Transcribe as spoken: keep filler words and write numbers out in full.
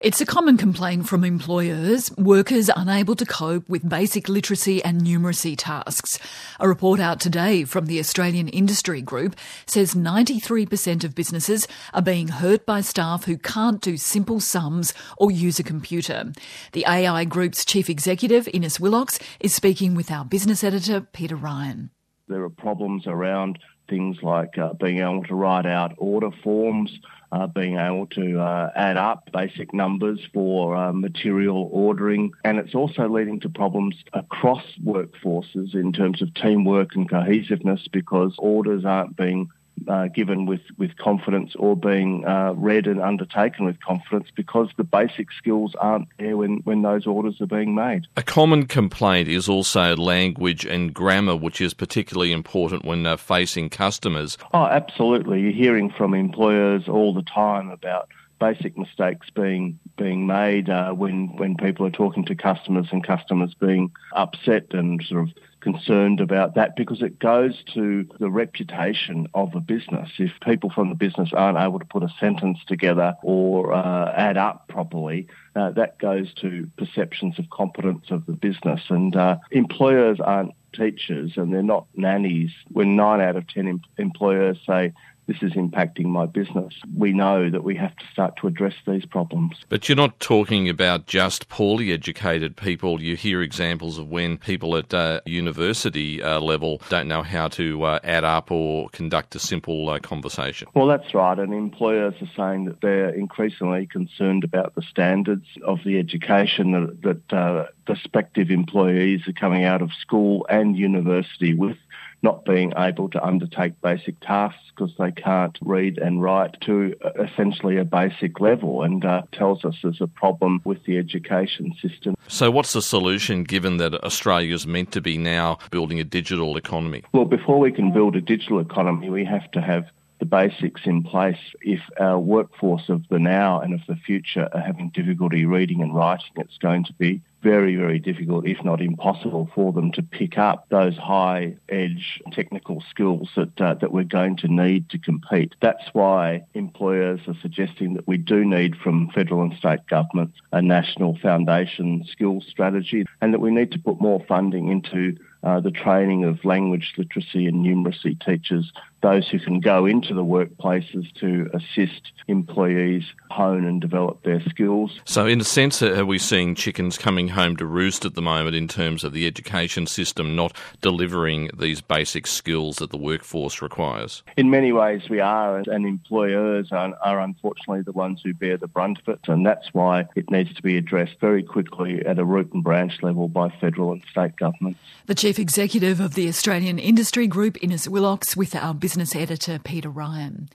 It's a common complaint from employers, workers unable to cope with basic literacy and numeracy tasks. A report out today from the Australian Industry Group says ninety-three percent of businesses are being hurt by staff who can't do simple sums or use a computer. The A I Group's chief executive, Innes Willox, is speaking with our business editor, Peter Ryan. There are problems around things like uh, being able to write out order forms, uh, being able to uh, add up basic numbers for uh, material ordering. And it's also leading to problems across workforces in terms of teamwork and cohesiveness because orders aren't being Uh, given with, with confidence or being uh, read and undertaken with confidence because the basic skills aren't there when, when those orders are being made. A common complaint is also language and grammar, which is particularly important when uh, facing customers. Oh, absolutely. You're hearing from employers all the time about basic mistakes being being made uh, when, when people are talking to customers and customers being upset and sort of concerned about that because it goes to the reputation of a business. If people from the business aren't able to put a sentence together or uh, add up properly, uh, that goes to perceptions of competence of the business. And uh, employers aren't teachers and they're not nannies. When nine out of ten em- employers say, this is impacting my business, we know that we have to start to address these problems. But you're not talking about just poorly educated people. You hear examples of when people at uh, university uh, level don't know how to uh, add up or conduct a simple uh, conversation. Well, that's right. And employers are saying that they're increasingly concerned about the standards of the education that, that uh, prospective employees are coming out of school and university with, not being able to undertake basic tasks because they can't read and write to essentially a basic level, and uh, tells us there's a problem with the education system. So what's the solution given that Australia's meant to be now building a digital economy? Well, before we can build a digital economy, we have to have the basics in place. If our workforce of the now and of the future are having difficulty reading and writing, it's going to be very, very difficult, if not impossible, for them to pick up those high-edge technical skills that uh, that we're going to need to compete. That's why employers are suggesting that we do need from federal and state governments a national foundation skills strategy, and that we need to put more funding into Uh, the training of language literacy and numeracy teachers, those who can go into the workplaces to assist employees hone and develop their skills. So in a sense, are we seeing chickens coming home to roost at the moment in terms of the education system not delivering these basic skills that the workforce requires? In many ways we are, and employers are, are unfortunately the ones who bear the brunt of it, and that's why it needs to be addressed very quickly at a root and branch level by federal and state governments. The Chief Executive of the Australian Industry Group, Innes Willox, with our business editor, Peter Ryan.